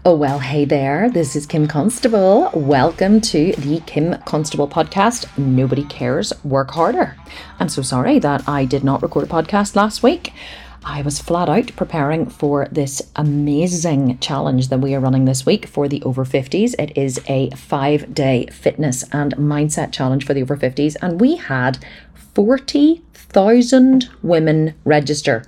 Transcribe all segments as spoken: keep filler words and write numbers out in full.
Oh, well, hey there. This is Kim Constable. Welcome to the Kim Constable podcast. Nobody cares. Work harder. I'm so sorry that I did not record a podcast last week. I was flat out preparing for this amazing challenge that we are running this week for the over fifties. It is a five day fitness and mindset challenge for the over fifties. And we had forty thousand women register.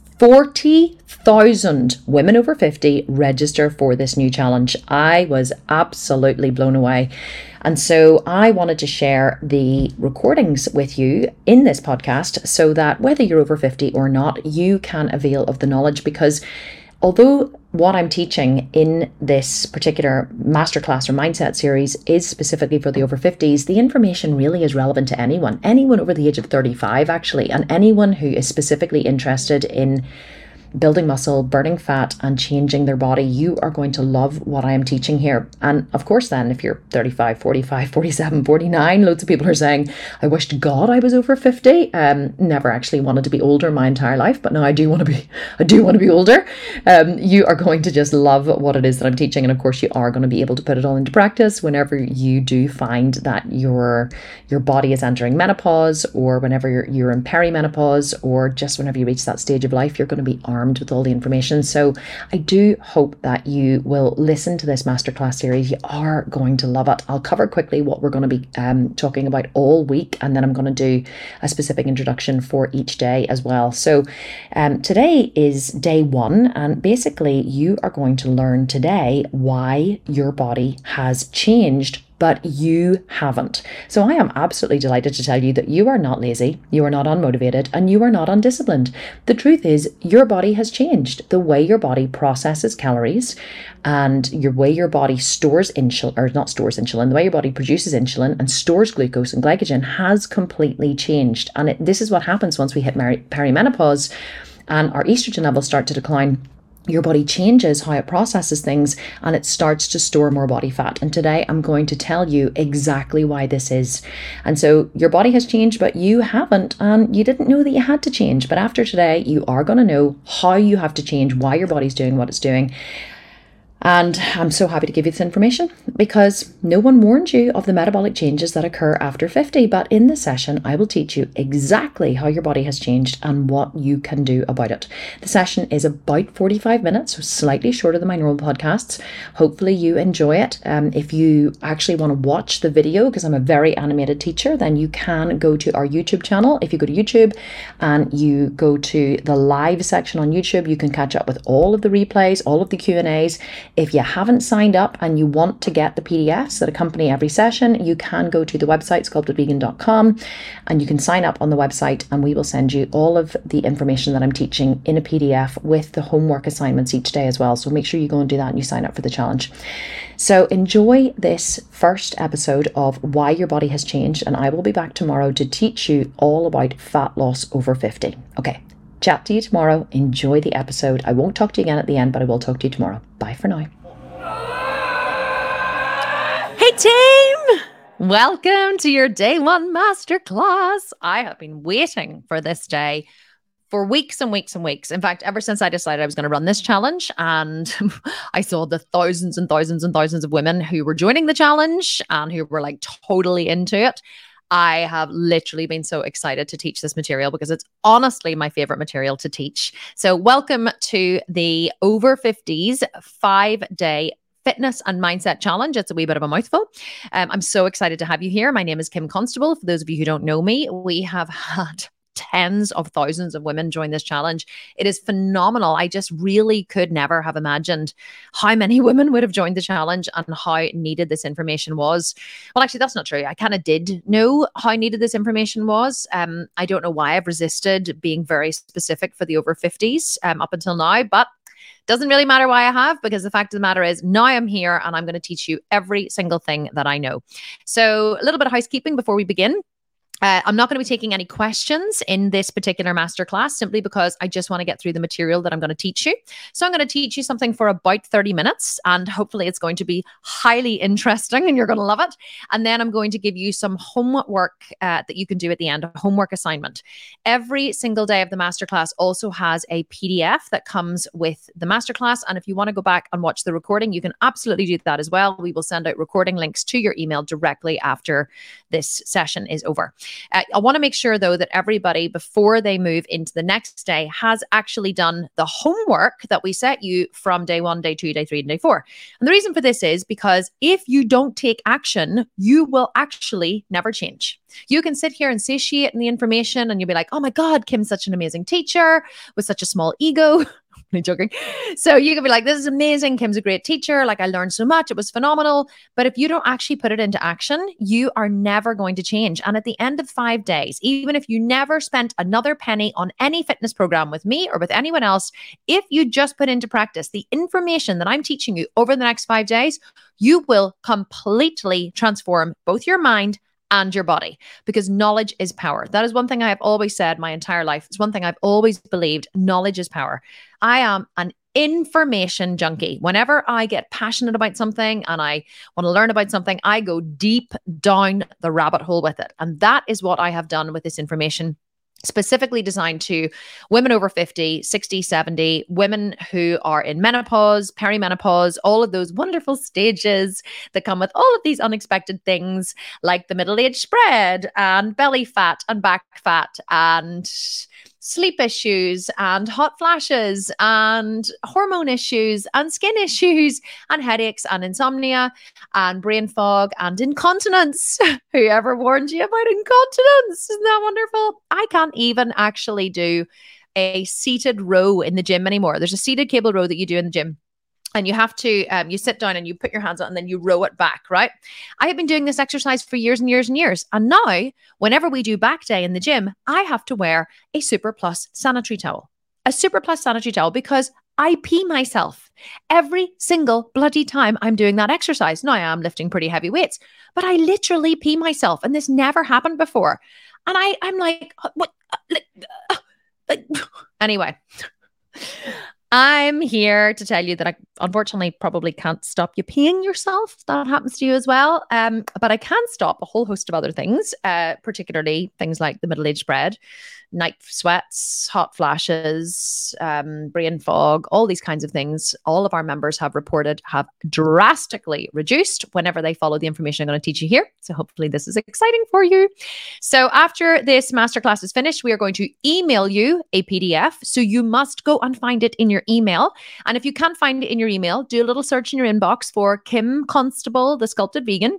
forty thousand women over fifty register for this new challenge. I was absolutely blown away. And so I wanted to share the recordings with you in this podcast so that whether you're over fifty or not, you can avail of the knowledge, because although what I'm teaching in this particular masterclass or mindset series is specifically for the over fifties, the information really is relevant to anyone, anyone over the age of thirty-five actually, and anyone who is specifically interested in building muscle, burning fat, and changing their body. You are going to love what I am teaching here. And of course, then if you're thirty-five, forty-five, forty-seven, forty-nine, loads of people are saying, I wish to God I was over fifty. Um, never actually wanted to be older my entire life, but now I do want to be, I do want to be older. Um, you are going to just love what it is that I'm teaching. And of course, you are going to be able to put it all into practice whenever you do find that your, your body is entering menopause, or whenever you're, you're in perimenopause, or just whenever you reach that stage of life, you're going to be armed with all the information. So I do hope that you will listen to this masterclass series. You are going to love it. I'll cover quickly what we're going to be um, talking about all week, and then I'm going to do a specific introduction for each day as well. So um, today is day one, and basically you are going to learn today why your body has changed, but you haven't. So I am absolutely delighted to tell you that you are not lazy, you are not unmotivated, and you are not undisciplined. The truth is, your body has changed. The way your body processes calories and your way your body stores insulin, or not stores insulin, the way your body produces insulin and stores glucose and glycogen has completely changed. And it, this is what happens once we hit perimenopause and our estrogen levels start to decline. Your body changes how it processes things, and it starts to store more body fat. And today I'm going to tell you exactly why this is. And so your body has changed, but you haven't, and you didn't know that you had to change. But after today, you are going to know how you have to change, why your body's doing what it's doing. And I'm so happy to give you this information because no one warned you of the metabolic changes that occur after fifty. But in this session, I will teach you exactly how your body has changed and what you can do about it. The session is about forty-five minutes, so slightly shorter than my normal podcasts. Hopefully you enjoy it. Um, if you actually want to watch the video, because I'm a very animated teacher, then you can go to our YouTube channel. If you go to YouTube and you go to the live section on YouTube, you can catch up with all of the replays, all of the Q and A's. If you haven't signed up and you want to get the P D Fs that accompany every session, you can go to the website sculpted vegan dot com and you can sign up on the website, and we will send you all of the information that I'm teaching in a P D F with the homework assignments each day as well. So make sure you go and do that and you sign up for the challenge. So enjoy this first episode of why your body has changed, and I will be back tomorrow to teach you all about fat loss over fifty. Okay. Chat to you tomorrow. Enjoy the episode. I won't talk to you again at the end, but I will talk to you tomorrow. Bye for now. Hey team! Welcome to your day one masterclass. I have been waiting for this day for weeks and weeks and weeks. In fact, ever since I decided I was going to run this challenge, and I saw the thousands and thousands and thousands of women who were joining the challenge and who were like totally into it, I have literally been so excited to teach this material because it's honestly my favorite material to teach. So welcome to the over fifties five-day fitness and mindset challenge. It's a wee bit of a mouthful. Um, I'm so excited to have you here. My name is Kim Constable. For those of you who don't know me, we have had tens of thousands of women join this challenge. It is phenomenal. I just really could never have imagined how many women would have joined the challenge and how needed this information was. Well, actually, that's not true. I kind of did know how needed this information was. Um, I don't know why I've resisted being very specific for the over fifties um, up until now, but doesn't really matter why I have, because the fact of the matter is now I'm here and I'm going to teach you every single thing that I know. So a little bit of housekeeping before we begin. Uh, I'm not going to be taking any questions in this particular masterclass simply because I just want to get through the material that I'm going to teach you. So I'm going to teach you something for about thirty minutes, and hopefully it's going to be highly interesting and you're going to love it. And then I'm going to give you some homework uh, that you can do at the end, a homework assignment. Every single day of the masterclass also has a P D F that comes with the masterclass. And if you want to go back and watch the recording, you can absolutely do that as well. We will send out recording links to your email directly after this session is over. Uh, I want to make sure, though, that everybody, before they move into the next day, has actually done the homework that we set you from day one, day two, day three, and day four. And the reason for this is because if you don't take action, you will actually never change. You can sit here and satiate in the information and you'll be like, oh my God, Kim's such an amazing teacher with such a small ego. I'm joking. So you can be like, this is amazing. Kim's a great teacher. Like, I learned so much. It was phenomenal. But if you don't actually put it into action, you are never going to change. And at the end of five days, even if you never spent another penny on any fitness program with me or with anyone else, if you just put into practice the information that I'm teaching you over the next five days, you will completely transform both your mind and your body, because knowledge is power. That is one thing I have always said my entire life. It's one thing I've always believed. Knowledge is power. I am an information junkie. Whenever I get passionate about something and I want to learn about something, I go deep down the rabbit hole with it. And that is what I have done with this information, specifically designed to women over fifty, sixty, seventy, women who are in menopause, perimenopause, all of those wonderful stages that come with all of these unexpected things like the middle-age spread and belly fat and back fat and sleep issues and hot flashes and hormone issues and skin issues and headaches and insomnia and brain fog and incontinence. Whoever warned you about incontinence? Isn't that wonderful? I can't even actually do a seated row in the gym anymore. There's a seated cable row that you do in the gym. And you have to, um, you sit down and you put your hands out and then you row it back, right? I have been doing this exercise for years and years and years. And now, whenever we do back day in the gym, I have to wear a Super Plus sanitary towel. A Super Plus sanitary towel because I pee myself every single bloody time I'm doing that exercise. Now, I am lifting pretty heavy weights, but I literally pee myself. And this never happened before. And I, I'm like, what? Like, uh, like, anyway. I'm here to tell you that I unfortunately probably can't stop you peeing yourself. That happens to you as well. Um, but I can stop a whole host of other things, uh, particularly things like the middle-age spread, night sweats, hot flashes, um, brain fog, all these kinds of things. All of our members have reported have drastically reduced whenever they follow the information I'm going to teach you here. So hopefully this is exciting for you. So after this masterclass is finished, we are going to email you a P D F. So you must go and find it in your email. And if you can't find it in your email, do a little search in your inbox for Kim Constable, the Sculpted Vegan.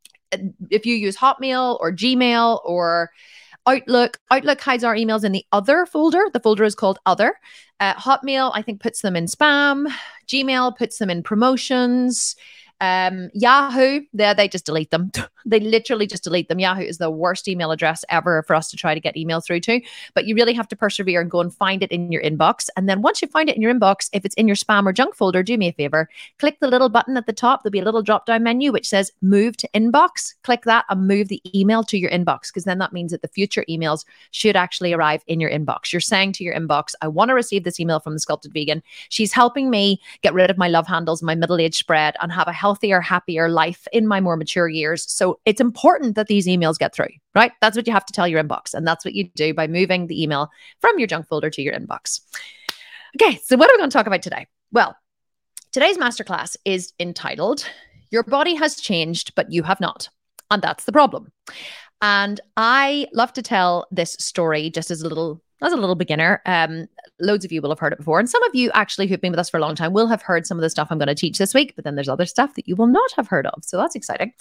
If you use Hotmail or Gmail or Outlook, Outlook hides our emails in the other folder. The folder is called Other. Uh, Hotmail, I think, puts them in spam. Gmail puts them in promotions. Um, Yahoo, they, they just delete them. They literally just delete them. Yahoo is the worst email address ever for us to try to get email through to. But you really have to persevere and go and find it in your inbox. And then once you find it in your inbox, if it's in your spam or junk folder, do me a favor. Click the little button at the top. There'll be a little drop-down menu which says move to inbox. Click that and move the email to your inbox, because then that means that the future emails should actually arrive in your inbox. You're saying to your inbox, I want to receive this email from the Sculpted Vegan. She's helping me get rid of my love handles, my middle-age spread, and have a healthier, happier life in my more mature years. So it's important that these emails get through, right? That's what you have to tell your inbox. And that's what you do by moving the email from your junk folder to your inbox. Okay, so what are we going to talk about today? Well, today's masterclass is entitled, Your Body Has Changed, But You Have Not. And that's the problem. And I love to tell this story just as a little As a little beginner. Um, loads of you will have heard it before. And some of you actually who've been with us for a long time will have heard some of the stuff I'm going to teach this week, but then there's other stuff that you will not have heard of. So that's exciting.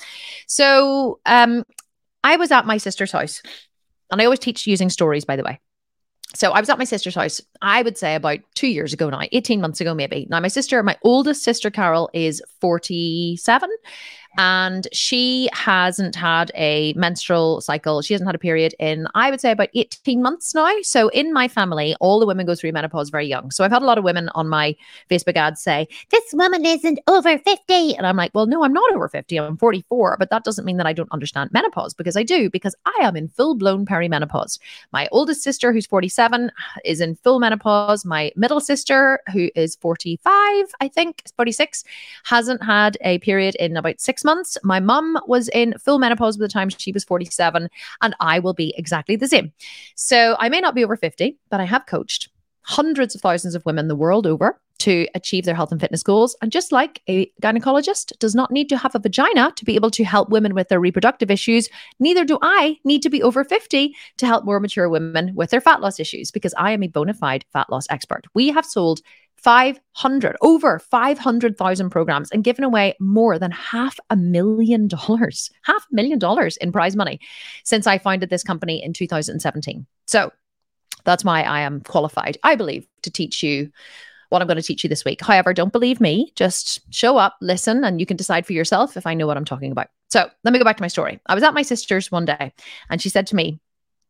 So um, I was at my sister's house, and I always teach using stories, by the way. So I was at my sister's house, I would say about two years ago now, eighteen months ago maybe. Now my sister, my oldest sister, Carol, is forty-seven. And she hasn't had a menstrual cycle. She hasn't had a period in, I would say, about eighteen months now. So in my family, all the women go through menopause very young. So I've had a lot of women on my Facebook ads say, this woman isn't over fifty. And I'm like, well, no, I'm not over fifty. I'm forty-four. But that doesn't mean that I don't understand menopause, because I do, because I am in full-blown perimenopause. My oldest sister, who's forty-seven, is in full menopause. My middle sister, who is forty-five, I think, forty-six, hasn't had a period in about six months. My mum was in full menopause by the time she was forty-seven, and I will be exactly the same. So I may not be over fifty, but I have coached hundreds of thousands of women the world over to achieve their health and fitness goals. And just like a gynecologist does not need to have a vagina to be able to help women with their reproductive issues, neither do I need to be over fifty to help more mature women with their fat loss issues, because I am a bona fide fat loss expert. We have sold five hundred, over five hundred thousand programs and given away more than half a million dollars, half a million dollars in prize money since I founded this company in two thousand seventeen. So that's why I am qualified, I believe, to teach you what I'm going to teach you this week. However, don't believe me, just show up, listen, and you can decide for yourself if I know what I'm talking about. So let me go back to my story. I was at my sister's one day and she said to me,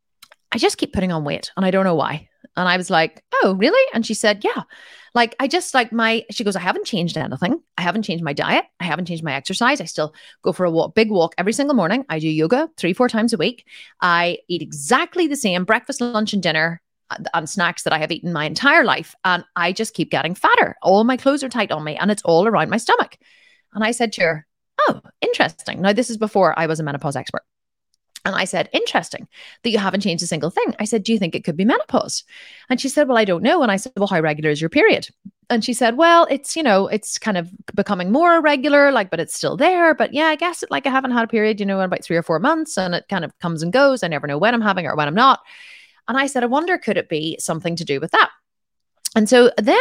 I just keep putting on weight and I don't know why. And I was like, oh, really? And she said, yeah, like, I just like my, she goes, I haven't changed anything. I haven't changed my diet. I haven't changed my exercise. I still go for a walk, big walk every single morning. I do yoga three, four times a week. I eat exactly the same breakfast, lunch, and dinner and snacks that I have eaten my entire life. And I just keep getting fatter. All my clothes are tight on me and it's all around my stomach. And I said to her, oh, interesting. Now, this is before I was a menopause expert. And I said, interesting that you haven't changed a single thing. I said, do you think it could be menopause? And she said, well, I don't know. And I said, well, how regular is your period? And she said, well, it's, you know, it's kind of becoming more irregular, like, but it's still there. But yeah, I guess it, like I haven't had a period, you know, in about three or four months and it kind of comes and goes. I never know when I'm having it or when I'm not. And I said, I wonder, could it be something to do with that? And so then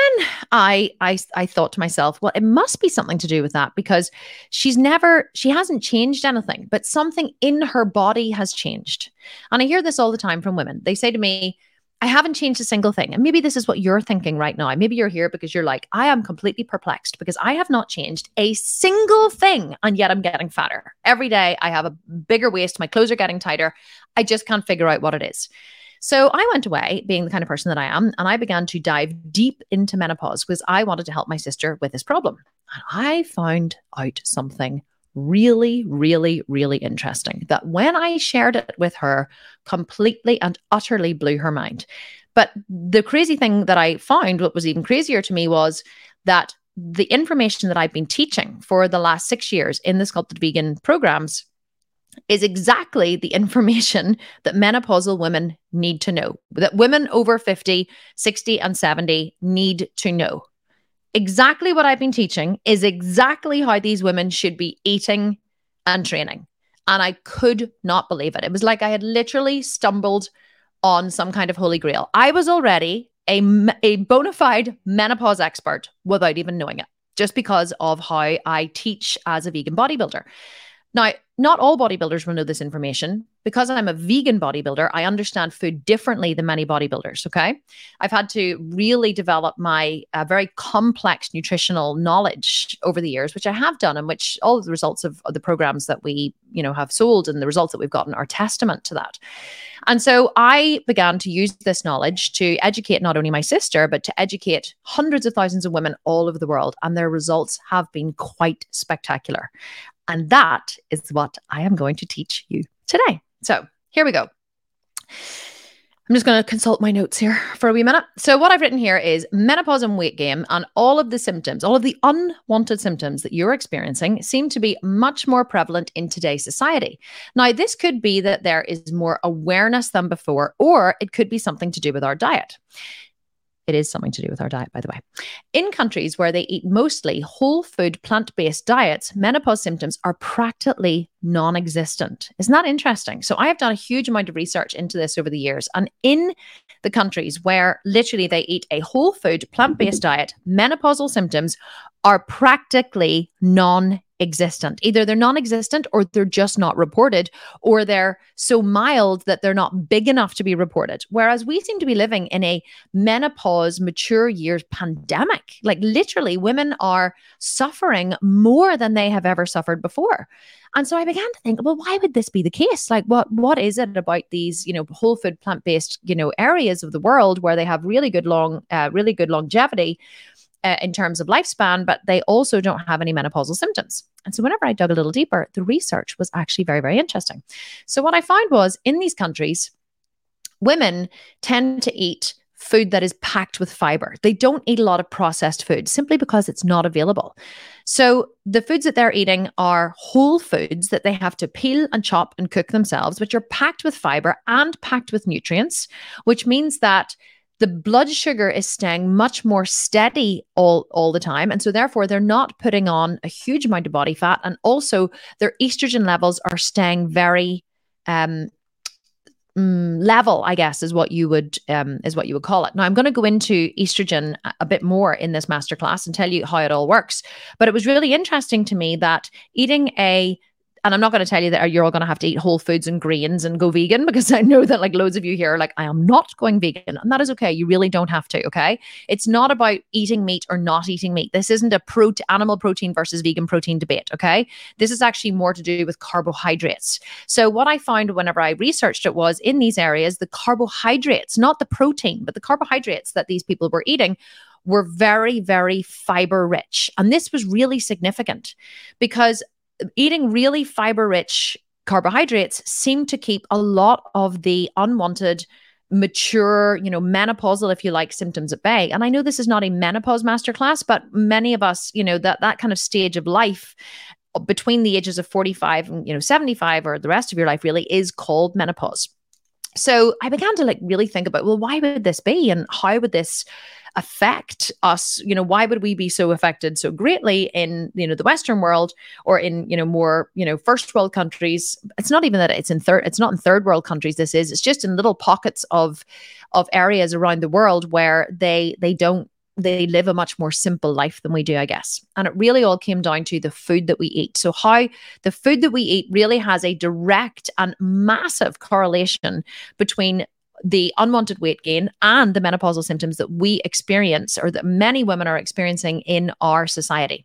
I, I, I thought to myself, well, it must be something to do with that, because she's never, she hasn't changed anything, but something in her body has changed. And I hear this all the time from women. They say to me, I haven't changed a single thing. And maybe this is what you're thinking right now. Maybe you're here because you're like, I am completely perplexed because I have not changed a single thing. And yet I'm getting fatter. Every day I have a bigger waist. My clothes are getting tighter. I just can't figure out what it is. So I went away, being the kind of person that I am, and I began to dive deep into menopause because I wanted to help my sister with this problem. And I found out something really, really, really interesting that when I shared it with her, completely and utterly blew her mind. But the crazy thing that I found, what was even crazier to me, was that the information that I've been teaching for the last six years in the Sculpted Vegan programs is exactly the information that menopausal women need to know, that women over fifty, sixty, and seventy need to know. Exactly what I've been teaching is exactly how these women should be eating and training. And I could not believe it. It was like I had literally stumbled on some kind of holy grail. I was already a, a bona fide menopause expert without even knowing it, just because of how I teach as a vegan bodybuilder. Now, not all bodybuilders will know this information. Because I'm a vegan bodybuilder, I understand food differently than many bodybuilders, okay? I've had to really develop my uh, very complex nutritional knowledge over the years, which I have done, and which all of the results of, of the programs that we, you know, have sold and the results that we've gotten are testament to that. And so I began to use this knowledge to educate not only my sister, but to educate hundreds of thousands of women all over the world. And their results have been quite spectacular. And that is what I am going to teach you today. So here we go. I'm just going to consult my notes here for a wee minute. So what I've written here is menopause and weight gain, and all of the symptoms, all of the unwanted symptoms that you're experiencing seem to be much more prevalent in today's society. Now, this could be that there is more awareness than before, or it could be something to do with our diet. It is something to do with our diet, by the way. In countries where they eat mostly whole food, plant-based diets, menopause symptoms are practically non-existent. Isn't that interesting? So I have done a huge amount of research into this over the years. And in the countries where literally they eat a whole food, plant-based diet, menopausal symptoms are practically non-existent. Either they're non-existent or they're just not reported, or they're so mild that they're not big enough to be reported. Whereas we seem to be living in a menopause, mature years pandemic. Like literally, women are suffering more than they have ever suffered before. And so I began to think, well, why would this be the case? Like, what what is it about these, you know, whole food, plant-based, you know, areas of the world where they have really good long, uh, really good longevity uh, in terms of lifespan, but they also don't have any menopausal symptoms? And so whenever I dug a little deeper, the research was actually very, very interesting. So what I found was in these countries, women tend to eat food that is packed with fiber. They don't eat a lot of processed food simply because it's not available. So the foods that they're eating are whole foods that they have to peel and chop and cook themselves, which are packed with fiber and packed with nutrients, which means that the blood sugar is staying much more steady all, all the time. And so therefore, they're not putting on a huge amount of body fat. And also their estrogen levels are staying very um, mm, level, I guess, is what you would um, is what you would call it. Now, I'm going to go into estrogen a bit more in this masterclass and tell you how it all works. But it was really interesting to me that eating a And I'm not going to tell you that you're all going to have to eat whole foods and greens and go vegan, because I know that like loads of you here are like, I am not going vegan. And that is okay. You really don't have to. Okay. It's not about eating meat or not eating meat. This isn't a pro- animal protein versus vegan protein debate. Okay. This is actually more to do with carbohydrates. So what I found whenever I researched it was in these areas, the carbohydrates, not the protein, but the carbohydrates that these people were eating were very, very fiber rich. And this was really significant because eating really fiber-rich carbohydrates seem to keep a lot of the unwanted, mature, you know, menopausal, if you like, symptoms at bay. And I know this is not a menopause masterclass, but many of us, you know, that that kind of stage of life between the ages of forty-five and, you know, seventy-five, or the rest of your life really, is called menopause. So I began to like really think about, well, why would this be? And how would this affect us? You know, why would we be so affected so greatly in, you know, the Western world, or in, you know, more, you know, first world countries? It's not even that it's in third, it's not in third world countries. This is, it's just in little pockets of, of areas around the world where they, they don't, they live a much more simple life than we do, I guess. And it really all came down to the food that we eat. So how the food that we eat really has a direct and massive correlation between the unwanted weight gain and the menopausal symptoms that we experience, or that many women are experiencing in our society.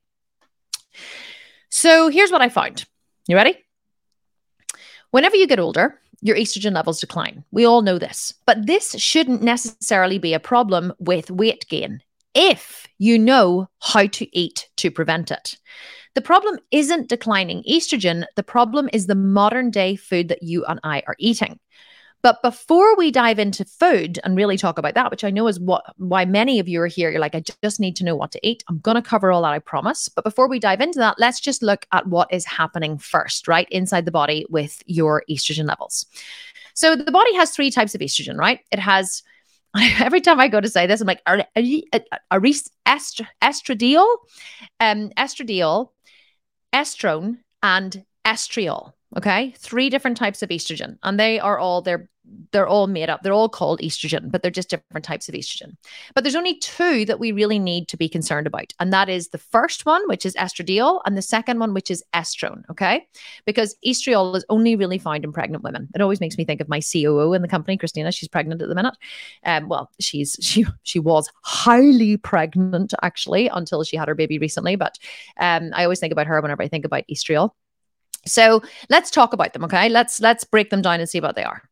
So here's what I found. You ready? Whenever you get older, your estrogen levels decline. We all know this, but this shouldn't necessarily be a problem with weight gain if you know how to eat to prevent it. The problem isn't declining estrogen. The problem is the modern day food that you and I are eating. But before we dive into food and really talk about that, which I know is what why many of you are here, you're like, I just need to know what to eat. I'm going to cover all that, I promise. But before we dive into that, let's just look at what is happening first, right, inside the body with your estrogen levels. So the body has three types of estrogen, right? It has, every time I go to say this, I'm like, are, are you, are, are est- estradiol, um, estradiol, estrone, and estriol. Okay, three different types of estrogen, and they are all they're they're all made up. They're all called estrogen, but they're just different types of estrogen. But there's only two that we really need to be concerned about, and that is the first one, which is estradiol, and the second one, which is estrone. Okay, because estriol is only really found in pregnant women. It always makes me think of my C O O in the company, Christina. She's pregnant at the minute. Um, well, she's she she was highly pregnant actually until she had her baby recently. But um, I always think about her whenever I think about estriol. So let's talk about them, okay? Let's let's break them down and see what they are.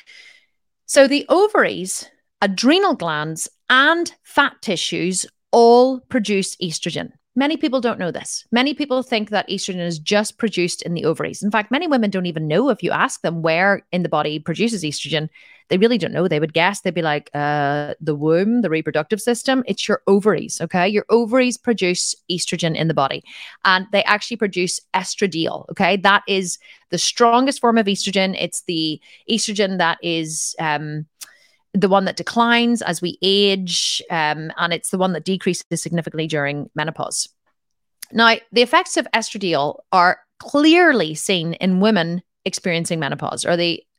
So the ovaries, adrenal glands, and fat tissues all produce estrogen. Many people don't know this. Many people think that estrogen is just produced in the ovaries. In fact, many women don't even know if you ask them where in the body produces estrogen. They really don't know. They would guess. They'd be like, uh, the womb, the reproductive system. It's your ovaries, okay? Your ovaries produce estrogen in the body. And they actually produce estradiol, okay? That is the strongest form of estrogen. It's the estrogen that is... Um, the one that declines as we age, um, and it's the one that decreases significantly during menopause. Now, the effects of estradiol are clearly seen in women experiencing menopause, or the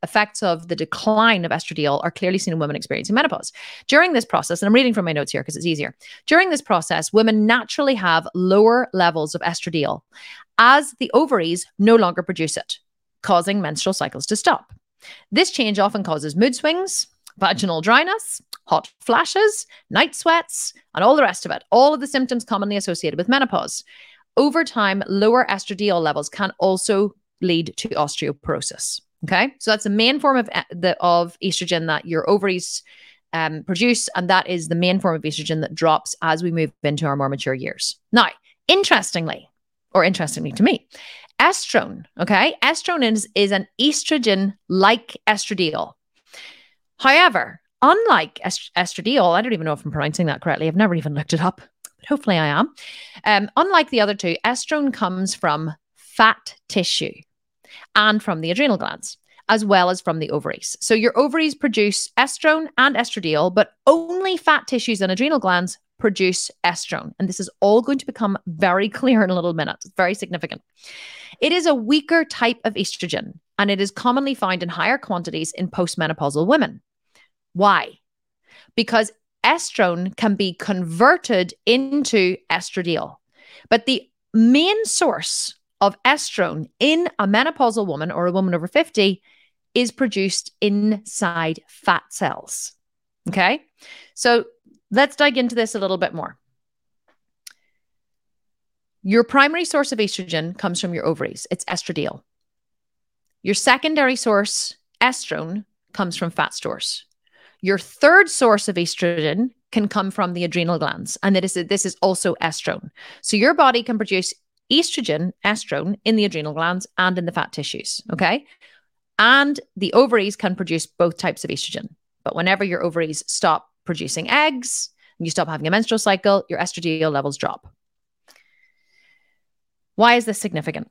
effects of the decline of estradiol are clearly seen in women experiencing menopause. During this process, and I'm reading from my notes here because it's easier. During this process, women naturally have lower levels of estradiol as the ovaries no longer produce it, causing menstrual cycles to stop. This change often causes mood swings, vaginal dryness, hot flashes, night sweats, and all the rest of it. All of the symptoms commonly associated with menopause. Over time, lower estradiol levels can also lead to osteoporosis. Okay, so that's the main form of the of estrogen that your ovaries um, produce, and that is the main form of estrogen that drops as we move into our more mature years. Now, interestingly, or interestingly to me, estrone, okay, estrone is, is an estrogen like estradiol. However, unlike est- estradiol, I don't even know if I'm pronouncing that correctly. I've never even looked it up, but hopefully I am. Um, unlike the other two, estrone comes from fat tissue and from the adrenal glands, as well as from the ovaries. So your ovaries produce estrone and estradiol, but only fat tissues and adrenal glands produce estrone. And this is all going to become very clear in a little minute. It's very significant. It is a weaker type of estrogen, and it is commonly found in higher quantities in postmenopausal women. Why? Because estrone can be converted into estradiol. But the main source of estrone in a menopausal woman or a woman over fifty is produced inside fat cells. Okay? So let's dig into this a little bit more. Your primary source of estrogen comes from your ovaries. It's estradiol. Your secondary source, estrone, comes from fat stores. Your third source of estrogen can come from the adrenal glands, and it is, this is also estrone. So your body can produce estrogen, estrone, in the adrenal glands and in the fat tissues, okay? And the ovaries can produce both types of estrogen. But whenever your ovaries stop producing eggs and you stop having a menstrual cycle, your estradiol levels drop. Why is this significant?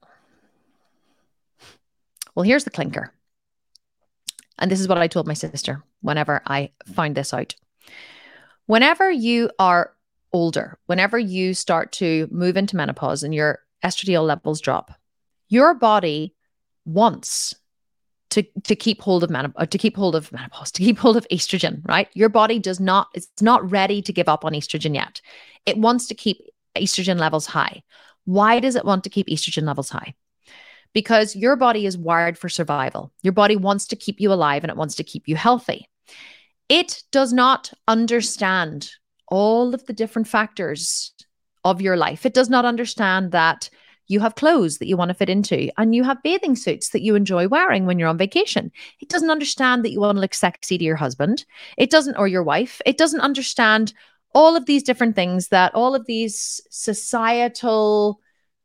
Well, here's the clinker. And this is what I told my sister whenever I found this out. Whenever you are older, whenever you start to move into menopause and your estradiol levels drop, your body wants to, to keep hold of menopause, to keep hold of menopause, to keep hold of estrogen, right? Your body does not, it's not ready to give up on estrogen yet. It wants to keep estrogen levels high. Why does it want to keep estrogen levels high? Because your body is wired for survival. Your body wants to keep you alive and it wants to keep you healthy. It does not understand all of the different factors of your life. It does not understand that you have clothes that you want to fit into and you have bathing suits that you enjoy wearing when you're on vacation. It doesn't understand that you want to look sexy to your husband. It doesn't, or your wife. It doesn't understand all of these different things that all of these societal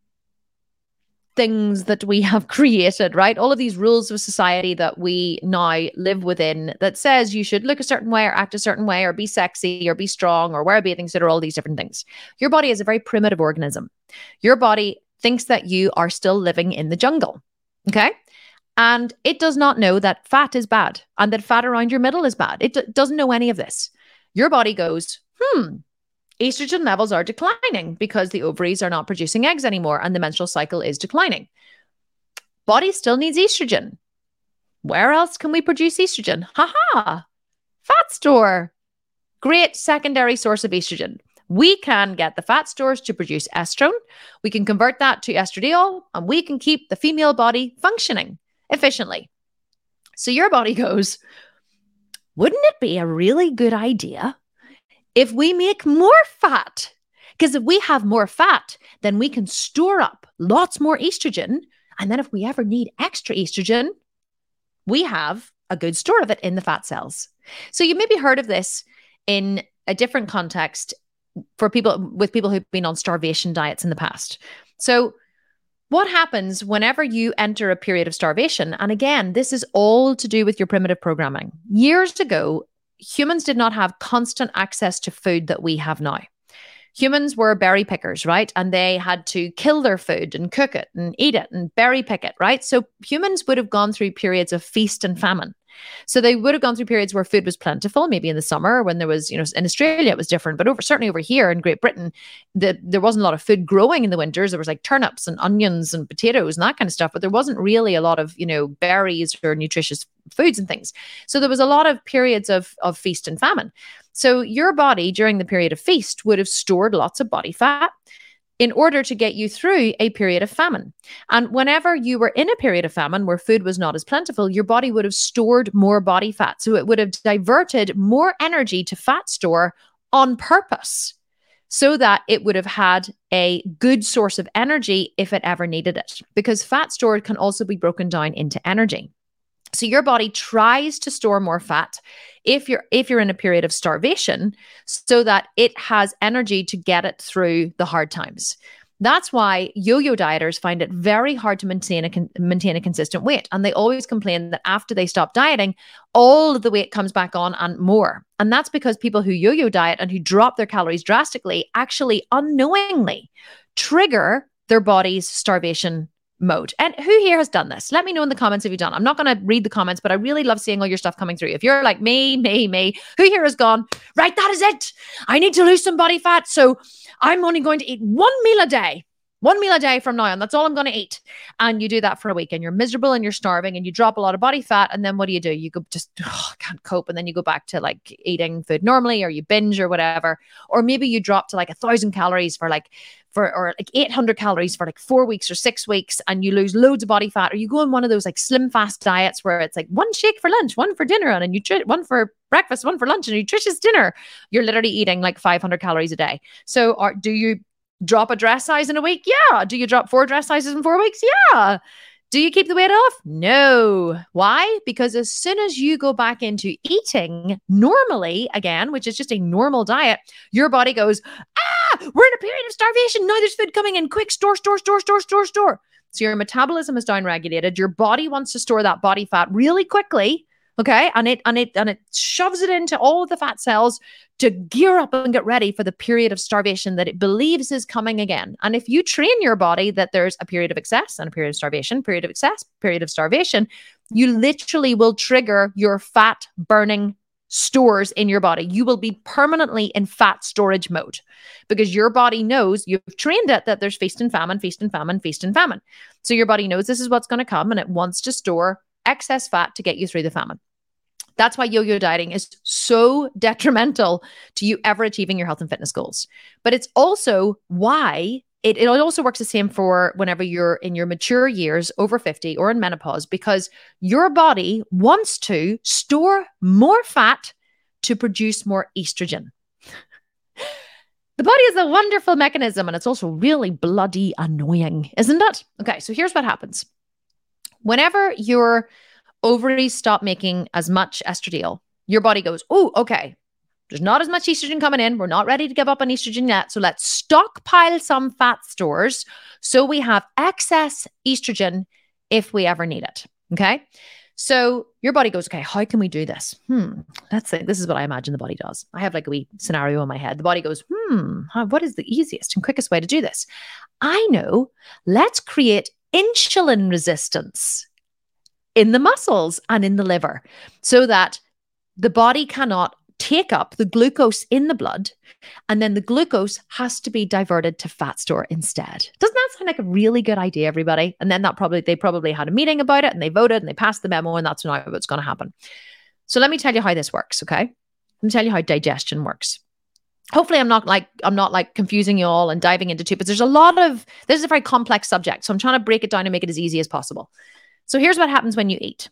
things that we have created, right? All of these rules of society that we now live within that says you should look a certain way or act a certain way or be sexy or be strong or wear a bathing suit or all these different things. Your body is a very primitive organism. Your body thinks that you are still living in the jungle, okay? And it does not know that fat is bad and that fat around your middle is bad. It d- doesn't know any of this. Your body goes, hmm, estrogen levels are declining because the ovaries are not producing eggs anymore and the menstrual cycle is declining. Body still needs estrogen. Where else can we produce estrogen? Haha, fat store. Great secondary source of estrogen. We can get the fat stores to produce estrone. We can convert that to estradiol and we can keep the female body functioning efficiently. So your body goes, wouldn't it be a really good idea if we make more fat? Because if we have more fat, then we can store up lots more estrogen. And then if we ever need extra estrogen, we have a good store of it in the fat cells. So you maybe heard of this in a different context for people with people who've been on starvation diets in the past. So what happens whenever you enter a period of starvation? And again, this is all to do with your primitive programming. Years ago, humans did not have constant access to food that we have now. Humans were berry pickers, right? And they had to kill their food and cook it and eat it and berry pick it, right? So humans would have gone through periods of feast and famine. So they would have gone through periods where food was plentiful, maybe in the summer when there was, you know, in Australia it was different, but over certainly over here in Great Britain, the, there wasn't a lot of food growing in the winters. There was like turnips and onions and potatoes and that kind of stuff, but there wasn't really a lot of, you know, berries or nutritious foods and things. So there was a lot of periods of, of feast and famine. So your body during the period of feast would have stored lots of body fat in order to get you through a period of famine. And whenever you were in a period of famine where food was not as plentiful, your body would have stored more body fat. So it would have diverted more energy to fat store on purpose so that it would have had a good source of energy if it ever needed it. Because fat stored can also be broken down into energy. So your body tries to store more fat if you're if you're in a period of starvation so that it has energy to get it through the hard times. That's why yo-yo dieters find it very hard to maintain a con- maintain a consistent weight. And they always complain that after they stop dieting, all of the weight comes back on and more. And that's because people who yo-yo diet and who drop their calories drastically actually unknowingly trigger their body's starvation mode. And who here has done this? Let me know in the comments if you've done. I'm not going to read the comments, but I really love seeing all your stuff coming through. If you're like me, me, me, who here has gone, right, that is it. I need to lose some body fat. So I'm only going to eat one meal a day. One meal a day from now on. That's all I'm going to eat. And you do that for a week and you're miserable and you're starving and you drop a lot of body fat. And then what do you do? You go just, oh, I can't cope. And then you go back to like eating food normally, or you binge or whatever. Or maybe you drop to like a thousand calories for like, for, or like eight hundred calories for like four weeks or six weeks and you lose loads of body fat. Or you go on one of those like slim fast diets where it's like one shake for lunch, one for dinner and a nutri- one for breakfast, one for lunch and a nutritious dinner. You're literally eating like five hundred calories a day. So are, do you drop a dress size in a week? Yeah. Do you drop four dress sizes in four weeks? Yeah. Do you keep the weight off? No. Why? Because as soon as you go back into eating normally again, which is just a normal diet, your body goes, ah, we're in a period of starvation. Now there's food coming in. Quick, store, store, store, store, store, store. So your metabolism is downregulated. Your body wants to store that body fat really quickly. Okay. And it, and it, and it shoves it into all of the fat cells to gear up and get ready for the period of starvation that it believes is coming again. And if you train your body that there's a period of excess and a period of starvation, period of excess, period of starvation, you literally will trigger your fat burning stores in your body. You will be permanently in fat storage mode because your body knows, you've trained it that there's feast and famine, feast and famine, feast and famine. So your body knows this is what's going to come and it wants to store excess fat to get you through the famine. That's why yo-yo dieting is so detrimental to you ever achieving your health and fitness goals. But it's also why it, it also works the same for whenever you're in your mature years, over fifty or in menopause, because your body wants to store more fat to produce more estrogen. The body is a wonderful mechanism and it's also really bloody annoying, isn't it? Okay, so here's what happens. Whenever your ovaries stop making as much estradiol, your body goes, oh, okay, there's not as much estrogen coming in. We're not ready to give up on estrogen yet. So let's stockpile some fat stores so we have excess estrogen if we ever need it. Okay. So your body goes, okay, how can we do this? Hmm. Let's think. This is what I imagine the body does. I have like a wee scenario in my head. The body goes, hmm, what is the easiest and quickest way to do this? I know. Let's create insulin resistance in the muscles and in the liver so that the body cannot take up the glucose in the blood and then the glucose has to be diverted to fat store instead. Doesn't that sound like a really good idea, everybody? And then that probably they probably had a meeting about it and they voted and they passed the memo and that's now what's going to happen. So let me tell you how this works, okay? Let me tell you how digestion works. Hopefully I'm not like I'm not like confusing you all and diving into it, but there's a lot of this is a very complex subject. So I'm trying to break it down and make it as easy as possible. So here's what happens when you eat.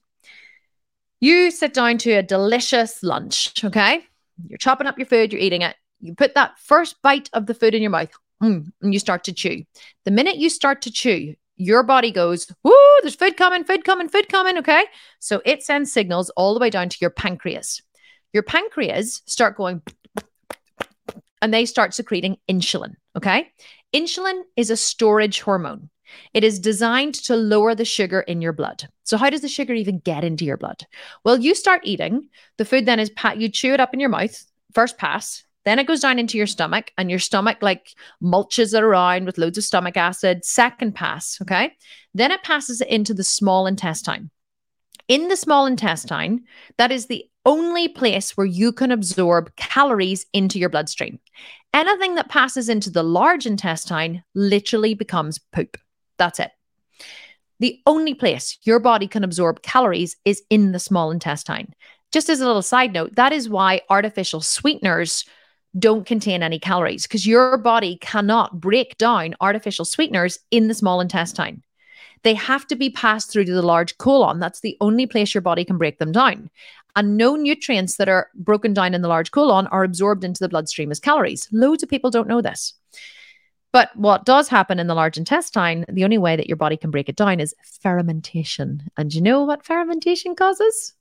You sit down to a delicious lunch, okay? You're chopping up your food, you're eating it. You put that first bite of the food in your mouth mm, and you start to chew. The minute you start to chew, your body goes, whoo, there's food coming, food coming, food coming, okay? So it sends signals all the way down to your pancreas. Your pancreas start going and they start secreting insulin, okay? Insulin is a storage hormone. It is designed to lower the sugar in your blood. So how does the sugar even get into your blood? Well, you start eating, the food then is, pa- you chew it up in your mouth, first pass, then it goes down into your stomach and your stomach like mulches it around with loads of stomach acid, second pass, okay? Then it passes it into the small intestine. In the small intestine, that is the only place where you can absorb calories into your bloodstream. Anything that passes into the large intestine literally becomes poop. That's it. The only place your body can absorb calories is in the small intestine. Just as a little side note, that is why artificial sweeteners don't contain any calories, because your body cannot break down artificial sweeteners in the small intestine. They have to be passed through to the large colon. That's the only place your body can break them down. And no nutrients that are broken down in the large colon are absorbed into the bloodstream as calories. Loads of people don't know this. But what does happen in the large intestine, the only way that your body can break it down is fermentation. And you know what fermentation causes?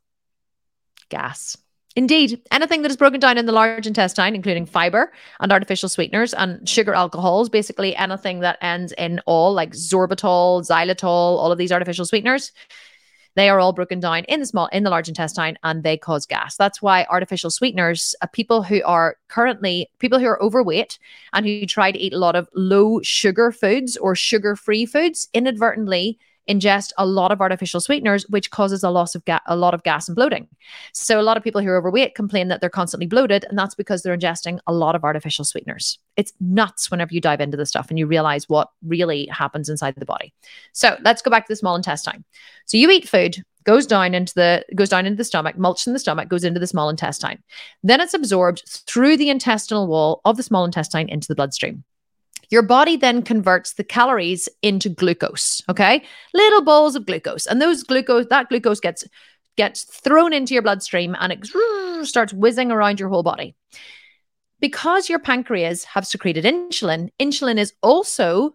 Gas. Indeed, anything that is broken down in the large intestine, including fiber and artificial sweeteners and sugar alcohols, basically anything that ends in all, like sorbitol, xylitol, all of these artificial sweeteners, they are all broken down in the small, in the large intestine, and they cause gas. That's why artificial sweeteners, uh, people who are currently, people who are overweight and who try to eat a lot of low sugar foods or sugar-free foods, inadvertently ingest a lot of artificial sweeteners, which causes a loss of ga- a lot of gas and bloating. So a lot of people who are overweight complain that they're constantly bloated, and that's because they're ingesting a lot of artificial sweeteners. It's nuts whenever you dive into this stuff and you realize what really happens inside the body. So let's go back to the small intestine. So you eat food, goes down into the goes down into the stomach, mulch in the stomach, goes into the small intestine. Then it's absorbed through the intestinal wall of the small intestine into the bloodstream. Your body then converts the calories into glucose, okay? Little bowls of glucose. And those glucose, that glucose gets, gets thrown into your bloodstream and it starts whizzing around your whole body. Because your pancreas have secreted insulin, insulin is also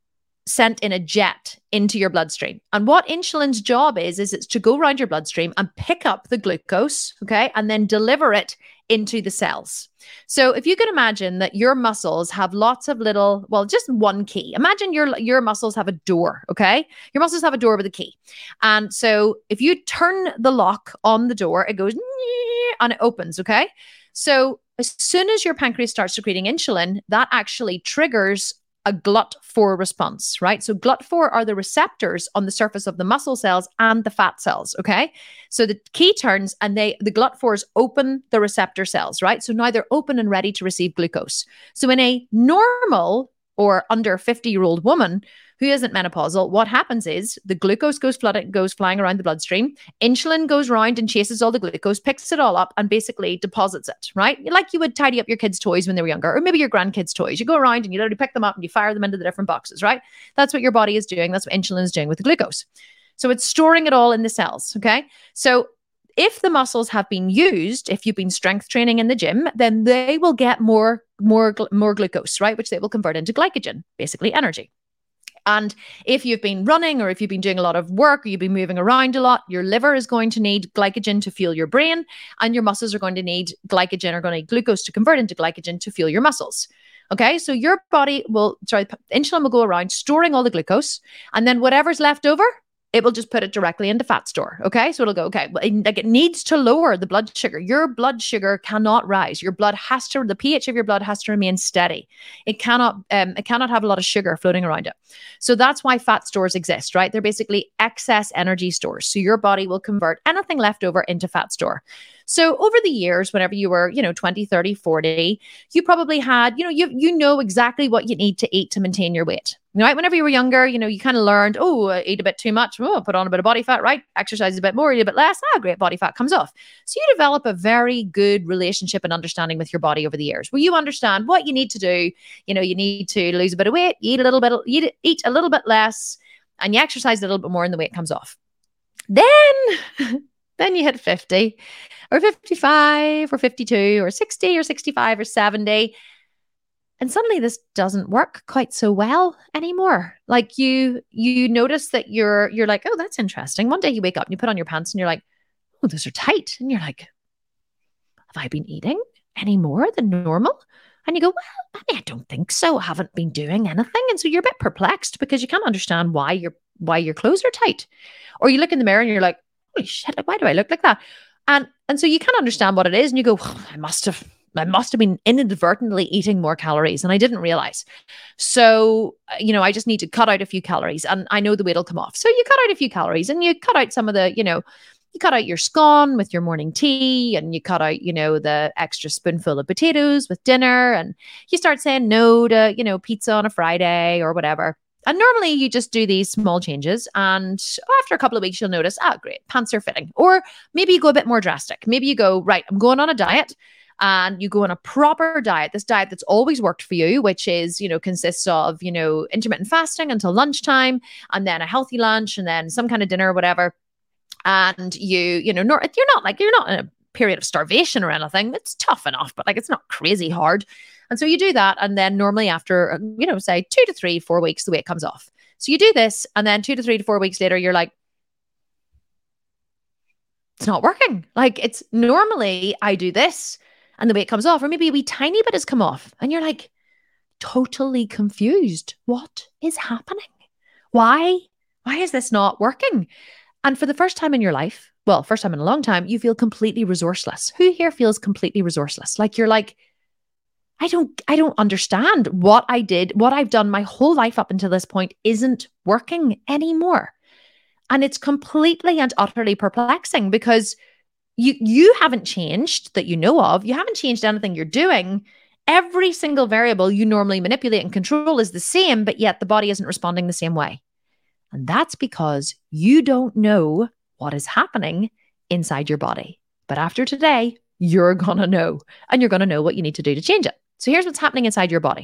sent in a jet into your bloodstream. And what insulin's job is, is it's to go around your bloodstream and pick up the glucose, okay, and then deliver it into the cells. So if you can imagine that your muscles have lots of little, well, just one key. Imagine your, your muscles have a door, okay? Your muscles have a door with a key. And so if you turn the lock on the door, it goes and it opens, okay? So as soon as your pancreas starts secreting insulin, that actually triggers a G L U T four response, right? So G L U T four are the receptors on the surface of the muscle cells and the fat cells, okay? So the key turns and they the G L U T fours open the receptor cells, right? So now they're open and ready to receive glucose. So in a normal or under fifty-year-old woman who isn't menopausal, what happens is the glucose goes flooding, goes flying around the bloodstream. Insulin goes around and chases all the glucose, picks it all up, and basically deposits it, right? Like you would tidy up your kids' toys when they were younger, or maybe your grandkids' toys. You go around and you literally pick them up and you fire them into the different boxes, right? That's what your body is doing. That's what insulin is doing with the glucose. So it's storing it all in the cells, okay? So if the muscles have been used, if you've been strength training in the gym, then they will get more, more, more glucose, right? Which they will convert into glycogen, basically energy. And if you've been running or if you've been doing a lot of work or you've been moving around a lot, your liver is going to need glycogen to fuel your brain, and your muscles are going to need glycogen or going to need glucose to convert into glycogen to fuel your muscles. Okay, so your body will, sorry, insulin will go around storing all the glucose, and then whatever's left over, it will just put it directly into fat store. Okay, so it'll go, okay, well, it, like it needs to lower the blood sugar. Your blood sugar cannot rise. Your blood has to, the pH of your blood has to remain steady. It cannot, um, it cannot have a lot of sugar floating around it. So that's why fat stores exist, right? They're basically excess energy stores. So your body will convert anything left over into fat store. So over the years, whenever you were, you know, twenty, thirty, forty, you probably had, you know, you, you know exactly what you need to eat to maintain your weight. Right? Whenever you were younger, you know, you kind of learned, oh, I eat a bit too much, oh, put on a bit of body fat, right? Exercise a bit more, eat a bit less, ah, great, body fat comes off. So you develop a very good relationship and understanding with your body over the years, where you understand what you need to do. You know, you need to lose a bit of weight, you eat a little bit, eat, eat a little bit less, and you exercise a little bit more and the weight comes off. Then, then you hit fifty or fifty-five or fifty-two or sixty or sixty-five or seventy. And suddenly this doesn't work quite so well anymore. Like you, you notice that you're, you're like, oh, that's interesting. One day you wake up and you put on your pants and you're like, oh, those are tight. And you're like, have I been eating any more than normal? And you go, well, I mean, I don't think so. I haven't been doing anything. And so you're a bit perplexed because you can't understand why your, why your clothes are tight. Or you look in the mirror and you're like, holy shit, why do I look like that? And, and so you can't understand what it is. And you go, oh, I must have, I must have been inadvertently eating more calories and I didn't realize. So, you know, I just need to cut out a few calories and I know the weight will come off. So you cut out a few calories and you cut out some of the, you know, you cut out your scone with your morning tea, and you cut out, you know, the extra spoonful of potatoes with dinner, and you start saying no to, you know, pizza on a Friday or whatever. And normally you just do these small changes, and after a couple of weeks, you'll notice, ah, great, pants are fitting. Or maybe you go a bit more drastic. Maybe you go, right, I'm going on a diet, and you go on a proper diet, this diet that's always worked for you, which is, you know, consists of, you know, intermittent fasting until lunchtime, and then a healthy lunch, and then some kind of dinner or whatever. And you, you know, nor, you're not like, you're not in a period of starvation or anything. It's tough enough, but like, it's not crazy hard. And so you do that. And then normally after, you know, say two to three, four weeks, the weight comes off. So you do this. And then two to three to four weeks later, you're like, it's not working. Like, it's normally I do this and the weight comes off, or maybe a wee tiny bit has come off. And you're like totally confused. What is happening? Why? Why is this not working? And for the first time in your life, well, first time in a long time, you feel completely resourceless. Who here feels completely resourceless? Like you're like, I don't, I don't understand what I did, what I've done my whole life up until this point isn't working anymore. And it's completely and utterly perplexing because you, you haven't changed that you know of. You haven't changed anything you're doing. Every single variable you normally manipulate and control is the same, but yet the body isn't responding the same way. And that's because you don't know what is happening inside your body. But after today, you're going to know, and you're going to know what you need to do to change it. So here's what's happening inside your body.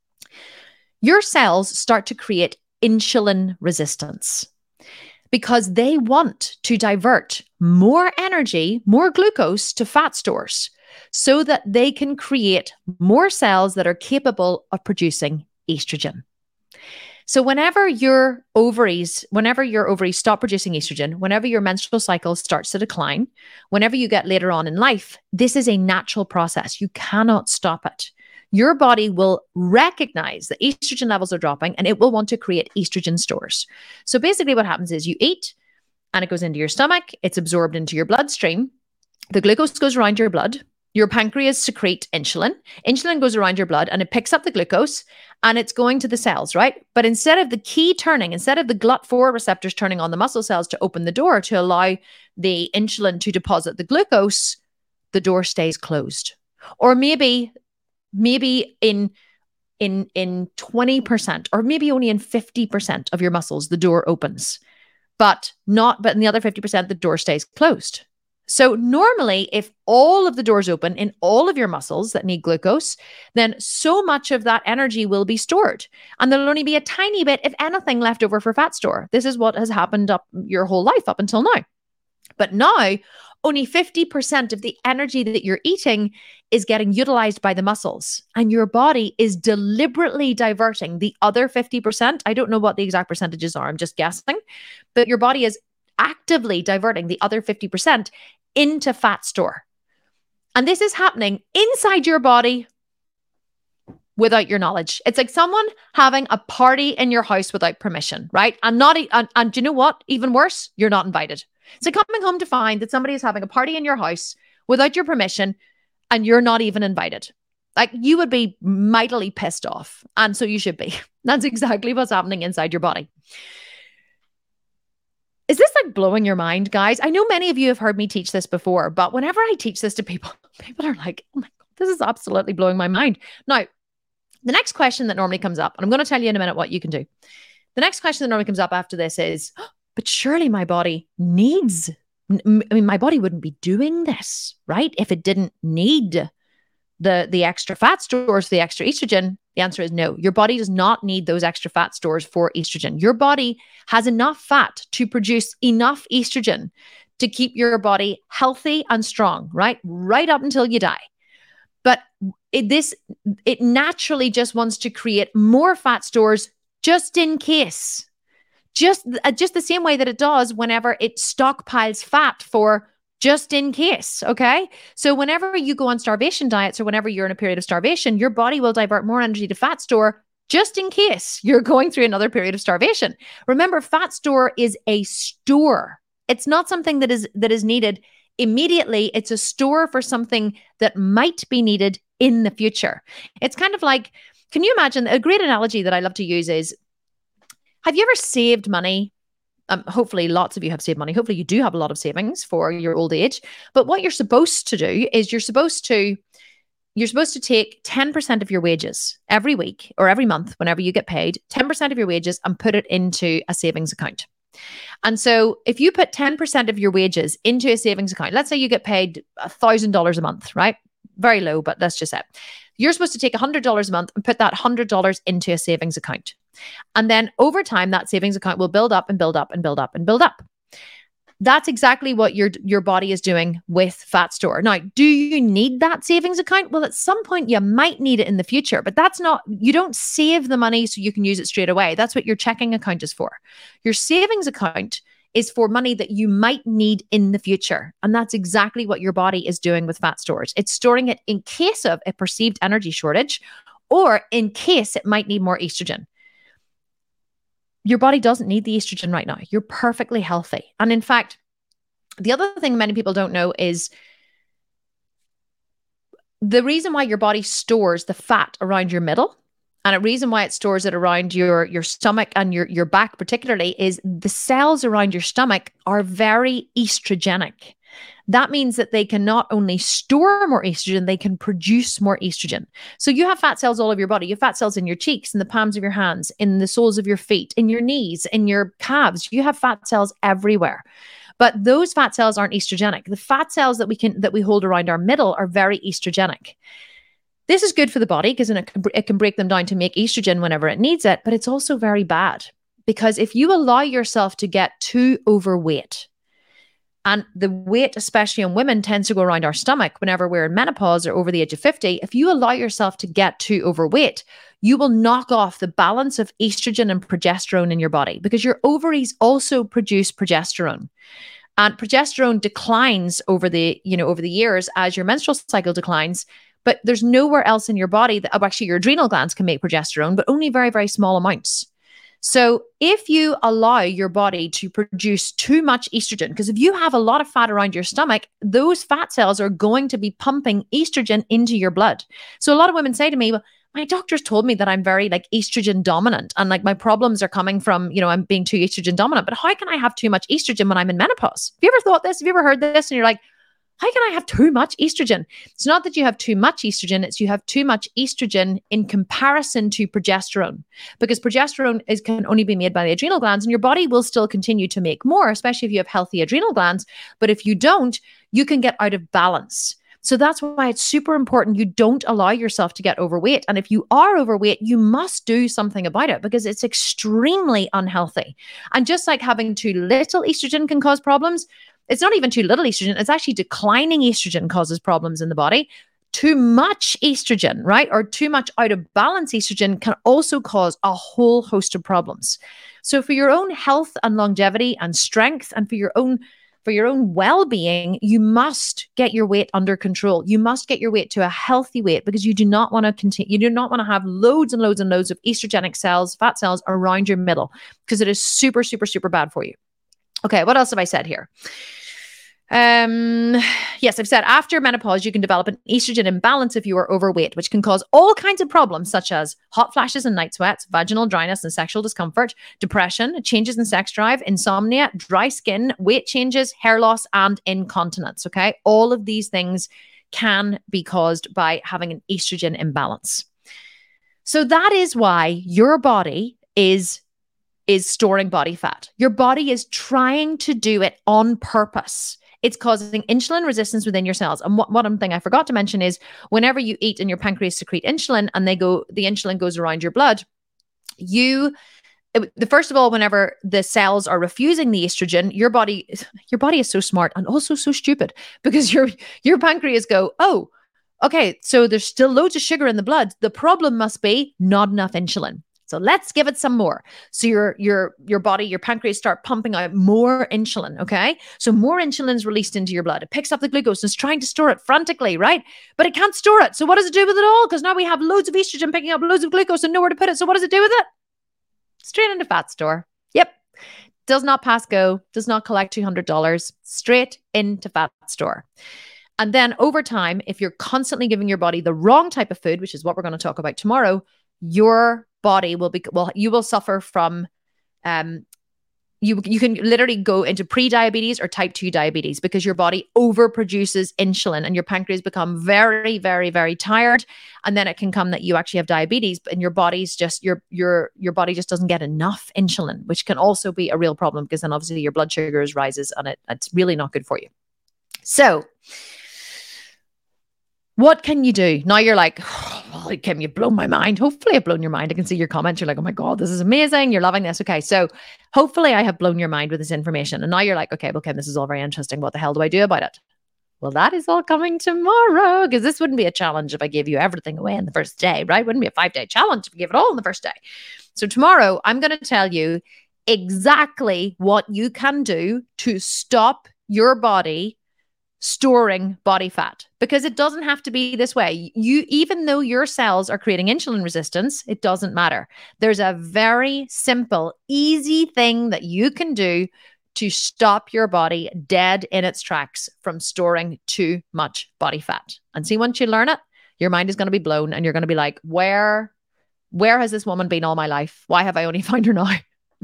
Your cells start to create insulin resistance because they want to divert more energy, more glucose to fat stores so that they can create more cells that are capable of producing estrogen. So whenever your ovaries, whenever your ovaries stop producing estrogen, whenever your menstrual cycle starts to decline, whenever you get later on in life, this is a natural process. You cannot stop it. Your body will recognize that estrogen levels are dropping and it will want to create estrogen stores. So basically what happens is you eat and it goes into your stomach, it's absorbed into your bloodstream, the glucose goes around your blood, your pancreas secrete insulin, insulin goes around your blood and it picks up the glucose and it's going to the cells, right? But instead of the key turning, instead of the G L U T four receptors turning on the muscle cells to open the door to allow the insulin to deposit the glucose, the door stays closed. Or maybe Maybe in in in twenty percent or maybe only in fifty percent of your muscles, the door opens, but not, but in the other fifty percent, the door stays closed. So normally, if all of the doors open in all of your muscles that need glucose, then so much of that energy will be stored. And there'll only be a tiny bit, if anything, left over for fat store. This is what has happened up your whole life up until now. But now, only fifty percent of the energy that you're eating is getting utilized by the muscles, and your body is deliberately diverting the other fifty percent. I don't know what the exact percentages are, I'm just guessing, but your body is actively diverting the other fifty percent into fat store. And this is happening inside your body without your knowledge. It's like someone having a party in your house without permission, right? And not, and, and do you know what? Even worse, you're not invited. So coming home to find that somebody is having a party in your house without your permission and you're not even invited. Like, you would be mightily pissed off. And so you should be. That's exactly what's happening inside your body. Is this like blowing your mind, guys? I know many of you have heard me teach this before, but whenever I teach this to people, people are like, oh my God, this is absolutely blowing my mind. Now, the next question that normally comes up, and I'm going to tell you in a minute what you can do. The next question that normally comes up after this is, but surely my body needs, I mean, my body wouldn't be doing this, right? If it didn't need the, the extra fat stores, the extra estrogen. The answer is no. Your body does not need those extra fat stores for estrogen. Your body has enough fat to produce enough estrogen to keep your body healthy and strong, right? Right up until you die. But it, this, it naturally just wants to create more fat stores just in case. Just, uh, just the same way that it does whenever it stockpiles fat for just in case, okay? So whenever you go on starvation diets or whenever you're in a period of starvation, your body will divert more energy to fat store just in case you're going through another period of starvation. Remember, fat store is a store. It's not something that is that is needed immediately. It's a store for something that might be needed in the future. It's kind of like, can you imagine, a great analogy that I love to use is, have you ever saved money Um, hopefully lots of you have saved money. Hopefully you do have a lot of savings for your old age. But what you're supposed to do is you're supposed to you're supposed to take ten percent of your wages every week or every month, whenever you get paid, ten percent of your wages, and put it into a savings account. And so if you put ten percent of your wages into a savings account, let's say you get paid one thousand dollars a month, right? Very low, but that's just it. You're supposed to take one hundred dollars a month and put that one hundred dollars into a savings account. And then over time, that savings account will build up and build up and build up and build up. That's exactly what your, your body is doing with fat store. Now, do you need that savings account? Well, at some point you might need it in the future, but that's not, you don't save the money so you can use it straight away. That's what your checking account is for. Your savings account is for money that you might need in the future. And that's exactly what your body is doing with fat stores. It's storing it in case of a perceived energy shortage or in case it might need more estrogen. Your body doesn't need the estrogen right now. You're perfectly healthy. And in fact, the other thing many people don't know is the reason why your body stores the fat around your middle, and a reason why it stores it around your, your stomach and your, your back particularly, is the cells around your stomach are very estrogenic. That means that they can not only store more estrogen, they can produce more estrogen. So you have fat cells all over your body. You have fat cells in your cheeks, in the palms of your hands, in the soles of your feet, in your knees, in your calves. You have fat cells everywhere. But those fat cells aren't estrogenic. The fat cells that we can that we hold around our middle are very estrogenic. This is good for the body because it can, it can break them down to make estrogen whenever it needs it, but it's also very bad because if you allow yourself to get too overweight, and the weight, especially in women, tends to go around our stomach whenever we're in menopause or over the age of fifty. If you allow yourself to get too overweight, you will knock off the balance of estrogen and progesterone in your body because your ovaries also produce progesterone. And progesterone declines over the, you know, over the years as your menstrual cycle declines. But there's nowhere else in your body that, oh, actually, your adrenal glands can make progesterone, but only very, very small amounts. So if you allow your body to produce too much estrogen, because if you have a lot of fat around your stomach, those fat cells are going to be pumping estrogen into your blood. So a lot of women say to me, well, my doctors told me that I'm very like estrogen dominant and like my problems are coming from, you know, I'm being too estrogen dominant, but how can I have too much estrogen when I'm in menopause? Have you ever thought this? Have you ever heard this? And you're like, how can I have too much estrogen? It's not that you have too much estrogen, it's you have too much estrogen in comparison to progesterone, because progesterone is can only be made by the adrenal glands and your body will still continue to make more, especially if you have healthy adrenal glands. But if you don't, you can get out of balance. So that's why it's super important you don't allow yourself to get overweight. And if you are overweight, you must do something about it because it's extremely unhealthy. And just like having too little estrogen can cause problems, it's not even too little estrogen. It's actually declining estrogen causes problems in the body. Too much estrogen, right? Or too much out of balance estrogen can also cause a whole host of problems. So for your own health and longevity and strength and for your own for your own well-being, you must get your weight under control. You must get your weight to a healthy weight because you do not want to continue, you do not want to have loads and loads and loads of estrogenic cells, fat cells around your middle because it is super, super, super bad for you. Okay, what else have I said here? Um, yes, I've said after menopause, you can develop an estrogen imbalance if you are overweight, which can cause all kinds of problems such as hot flashes and night sweats, vaginal dryness and sexual discomfort, depression, changes in sex drive, insomnia, dry skin, weight changes, hair loss, and incontinence. Okay. All of these things can be caused by having an estrogen imbalance. So that is why your body is is storing body fat. Your body is trying to do it on purpose. It's causing insulin resistance within your cells. And what, one thing I forgot to mention is whenever you eat and your pancreas secrete insulin and they go, the insulin goes around your blood, you, the first of all, whenever the cells are refusing the estrogen, your body, your body is so smart and also so stupid because your, your pancreas go, oh, okay, so there's still loads of sugar in the blood. The problem must be not enough insulin. So let's give it some more. So your, your, your body, your pancreas start pumping out more insulin, okay? So more insulin is released into your blood. It picks up the glucose and it's trying to store it frantically, right? But it can't store it. So what does it do with it all? Because now we have loads of estrogen picking up loads of glucose and nowhere to put it. So what does it do with it? Straight into fat store. Yep. Does not pass go, does not collect two hundred dollars, straight into fat store. And then over time, if you're constantly giving your body the wrong type of food, which is what we're going to talk about tomorrow, your body will be, well, you will suffer from um, you you can literally go into pre-diabetes or type two diabetes because your body overproduces insulin and your pancreas become very, very, very tired. And then it can come that you actually have diabetes and your body's just, your, your, your body just doesn't get enough insulin, which can also be a real problem because then obviously your blood sugars rises and it, it's really not good for you. So what can you do? Now you're like, oh, Kim, you've blown my mind. Hopefully I've blown your mind. I can see your comments. You're like, oh my God, this is amazing. You're loving this. Okay. So hopefully I have blown your mind with this information. And now you're like, okay, well, Kim, this is all very interesting. What the hell do I do about it? Well, that is all coming tomorrow because this wouldn't be a challenge if I gave you everything away in the first day, right? It wouldn't be a five day challenge if we gave it all in the first day. So tomorrow I'm going to tell you exactly what you can do to stop your body storing body fat, because it doesn't have to be this way. You, even though your cells are creating insulin resistance, it doesn't matter. There's a very simple, easy thing that you can do to stop your body dead in its tracks from storing too much body fat. And see, once you learn it, your mind is going to be blown and you're going to be like, where, where has this woman been all my life? Why have I only found her now?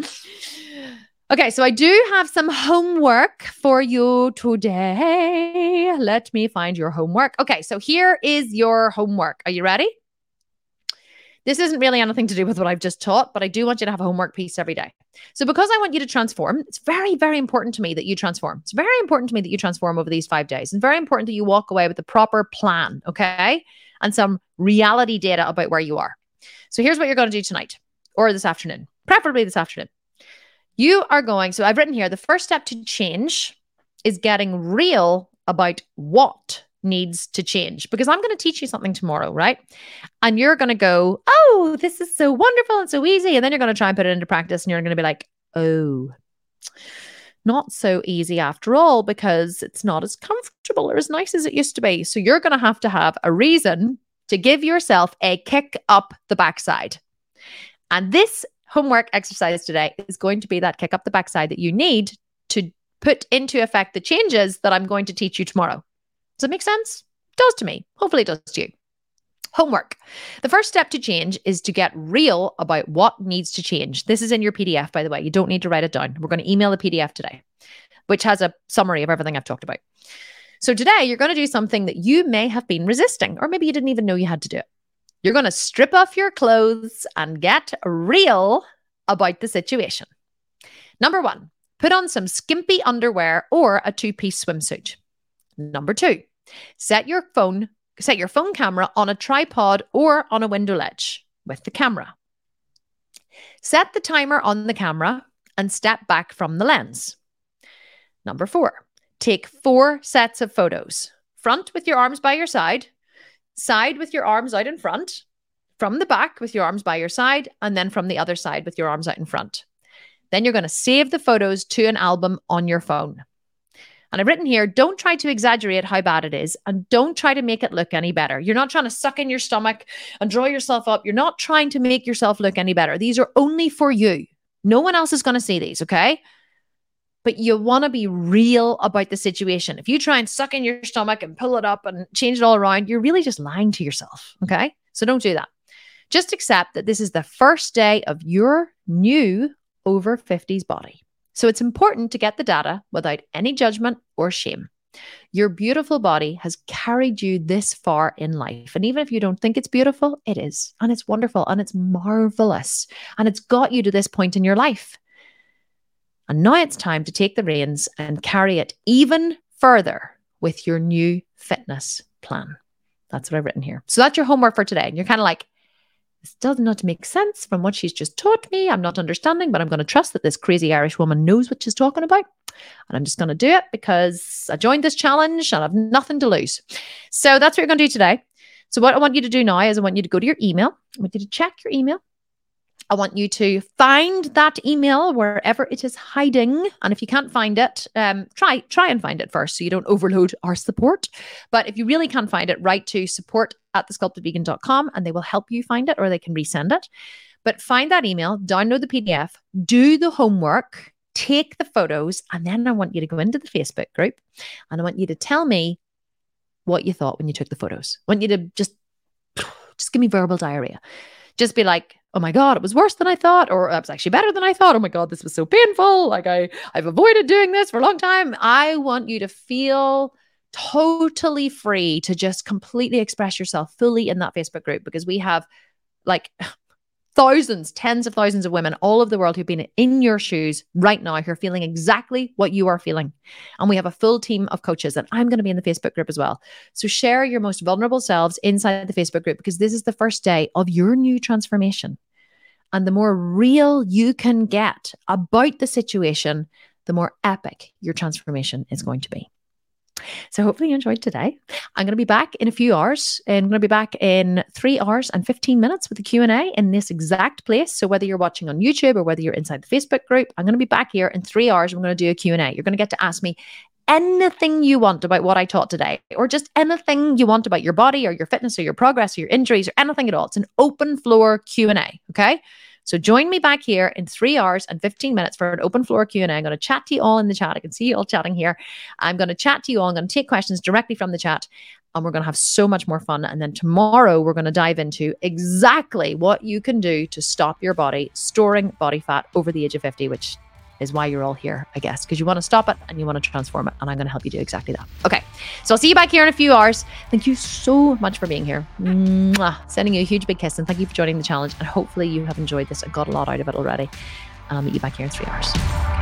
Okay, so I do have some homework for you today. Let me find your homework. Okay, so here is your homework. Are you ready? This isn't really anything to do with what I've just taught, but I do want you to have a homework piece every day. So because I want you to transform, it's very, very important to me that you transform. It's very important to me that you transform over these five days. It's very important that you walk away with a proper plan, okay? And some reality data about where you are. So here's what you're going to do tonight or this afternoon, preferably this afternoon. You are going, so I've written here, the first step to change is getting real about what needs to change, because I'm going to teach you something tomorrow, right? And you're going to go, oh, this is so wonderful and so easy. And then you're going to try and put it into practice and you're going to be like, oh, not so easy after all, because it's not as comfortable or as nice as it used to be. So you're going to have to have a reason to give yourself a kick up the backside. And this homework exercise today is going to be that kick up the backside that you need to put into effect the changes that I'm going to teach you tomorrow. Does that make sense? It does to me. Hopefully it does to you. Homework. The first step to change is to get real about what needs to change. This is in your P D F, by the way. You don't need to write it down. We're going to email the P D F today, which has a summary of everything I've talked about. So today you're going to do something that you may have been resisting, or maybe you didn't even know you had to do it. You're going to strip off your clothes and get real about the situation. Number one, put on some skimpy underwear or a two-piece swimsuit. Number two, set your phone, set your phone camera on a tripod or on a window ledge with the camera. Set the timer on the camera and step back from the lens. Number four, take four sets of photos. Front with your arms by your side, side with your arms out in front, from the back with your arms by your side, and then from the other side with your arms out in front. Then you're going to save the photos to an album on your phone. And I've written here, don't try to exaggerate how bad it is, and don't try to make it look any better. You're not trying to suck in your stomach and draw yourself up. You're not trying to make yourself look any better. These are only for you. No one else is going to see these, okay? But you want to be real about the situation. If you try and suck in your stomach and pull it up and change it all around, you're really just lying to yourself, okay? So don't do that. Just accept that this is the first day of your new over fifties body. So it's important to get the data without any judgment or shame. Your beautiful body has carried you this far in life. And even if you don't think it's beautiful, it is. And it's wonderful and it's marvelous. And it's got you to this point in your life. And now it's time to take the reins and carry it even further with your new fitness plan. That's what I've written here. So that's your homework for today. And you're kind of like, this does not make sense from what she's just taught me. I'm not understanding, but I'm going to trust that this crazy Irish woman knows what she's talking about. And I'm just going to do it because I joined this challenge and I've nothing to lose. So that's what you're going to do today. So what I want you to do now is I want you to go to your email. I want you to check your email. I want you to find that email wherever it is hiding. And if you can't find it, um, try try and find it first so you don't overload our support. But if you really can't find it, write to support at the sculpted vegan dot com and they will help you find it or they can resend it. But find that email, download the P D F, do the homework, take the photos, and then I want you to go into the Facebook group and I want you to tell me what you thought when you took the photos. I want you to just, just give me verbal diarrhea. Just be like, oh my God, it was worse than I thought, or it was actually better than I thought. Oh my God, this was so painful. Like I, I've avoided doing this for a long time. I want you to feel totally free to just completely express yourself fully in that Facebook group, because we have like thousands, tens of thousands of women all over the world who've been in your shoes right now, who are feeling exactly what you are feeling. And we have a full team of coaches, and I'm going to be in the Facebook group as well. So share your most vulnerable selves inside the Facebook group, because this is the first day of your new transformation. And the more real you can get about the situation, the more epic your transformation is going to be. So hopefully you enjoyed today. I'm going to be back in a few hours, and I'm going to be back in three hours and fifteen minutes with the Q and A in this exact place. So whether you're watching on YouTube or whether you're inside the Facebook group, I'm going to be back here in three hours. I'm going to do a Q and A. You're going to get to ask me anything you want about what I taught today, or just anything you want about your body or your fitness or your progress or your injuries or anything at all. It's an open floor Q and A. Okay. So join me back here in three hours and fifteen minutes for an open floor Q and A. I'm going to chat to you all in the chat. I can see you all chatting here. I'm going to chat to you all. I'm going to take questions directly from the chat, and we're going to have so much more fun. And then tomorrow we're going to dive into exactly what you can do to stop your body storing body fat over the age of fifty, which is why you're all here, I guess, because you want to stop it and you want to transform it. And I'm going to help you do exactly that. Okay. So I'll see you back here in a few hours. Thank you so much for being here. Mwah. Sending you a huge big kiss, and thank you for joining the challenge. And hopefully you have enjoyed this and got a lot out of it already. And I'll meet you back here in three hours.